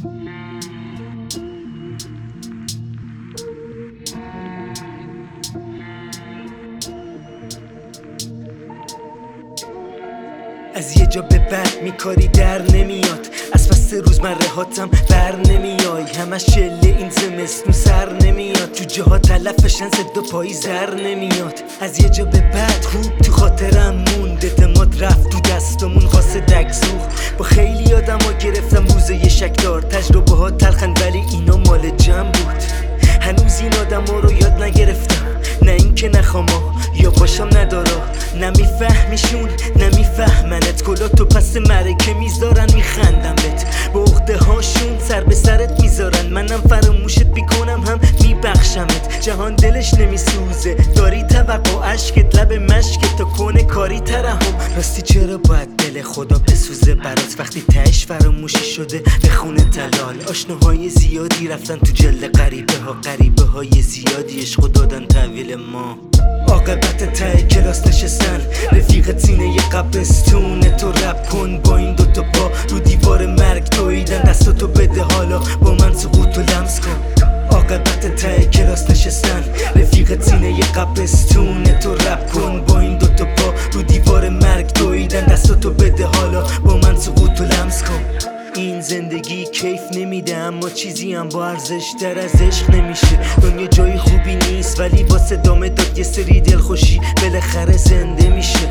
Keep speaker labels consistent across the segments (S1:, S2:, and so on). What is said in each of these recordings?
S1: از یه جا به بعد میکاری در نمیاد، از پس روزمره هاتم بر نمیای، همش چله این زمستون سر نمیاد، جو جاها تلفشن زد و پایی زر نمیاد. از یه جا به بعد خوب تو خاطرم موند، اعتماد رفت تو دستمون خاصه دگزوخ، با خیلی آدم ها گرفتم روزه یه شکدار، تجربه ها تلخن ولی اینا مال جمع بود. هنوز این آدم ها رو یاد نگرفتم، نه این که نخواما یا باشم ندارا، نمیفهمیشون نمیفهمنت، کلاتو پس مرکه میذارن میخندم بهت، با عقده هاشون سر به سرت میذارن، منم فراموشت میکنم هم میبخشمت. جهان دلش نمیسوزه، داری توقع عشقت لب مشکت تا کنه کاری ترهم. راستی چرا باید دل خدا بسوزه برات وقتی تهش فراموشی شده به خونه تلال؟ آشناهای زیادی رفتن تو جلد غریبه های زیادی عشقو دادن تحویل ما. عاقبت ته کلاس نشستن، رفیقت سینه ی قبرستونه، تو رپ کن با این دوتا پا رو دیوار مرگ دویدن، دستاتو بده حالا با من سقوط و لمس کن. عاقبت ته کلاس نشستن، رفیقت سینه ی قبرستونه، تو رپ کن با این دوتا پا رو دیوار مرگ دویدن، دستاتو بده حالا با من سقوط و لمس کن. این زندگی کیف نمیده اما چیزی هم با ارزش تر از عشق نمیشه، دنیا جای خوبی نیست ولی با صدامه داد یه سری دلخوشی بالاخره زنده میشه.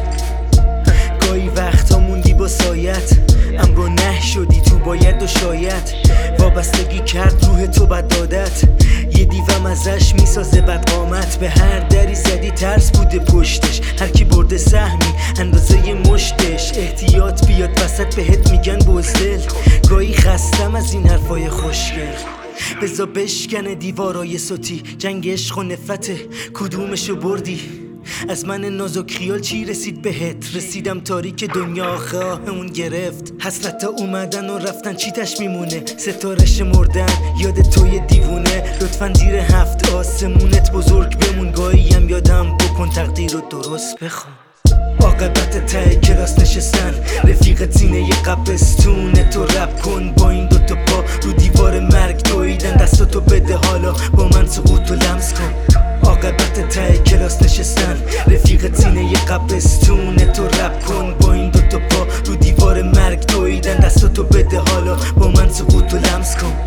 S1: گاهی وقتا موندی با سایت اما نه شدی تو باید و شاید، وابستگی کرد روح تو بد عادت، یه دیوم ازش میسازه بد قامت، به هر دری زدی ترس بوده پشتش، هر کی برده سهمی اندازه مشتش، احتیاط بیاد وسط بهت میگن بزدل. گاهی خستم از این حرفای خوشگل، بزا بشکنه دیوارای صوتی، جنگ عشق و نفرته کدومشو بردی؟ از من نازک خیال چی رسید بهت؟ رسیدم تاریک دنیا اون گرفت، حسرت اومدن و رفتن چیتش میمونه، ستارش مردن یاد توی دیوونه، لطفا زیر هفت آسمونت بزرگ بمون، گاهی هم یادم بکن تقدیر رو درست بخون. عاقبت ته کلاس نشستن، رفیقت سینه ی قبرستونه، تو رپ کن با این دوتا پا رو دیوار مرگ دویدن، دستاتو بده حالا با من سقوط و لمس کن. عاقبت ته کلاس نشستن، رفیقت سینه ی قبرستونه، تو رپ کن با این دوتا پا رو دیوار مرگ دویدن، دستاتو بده حالا با من سقوط و لمس کن.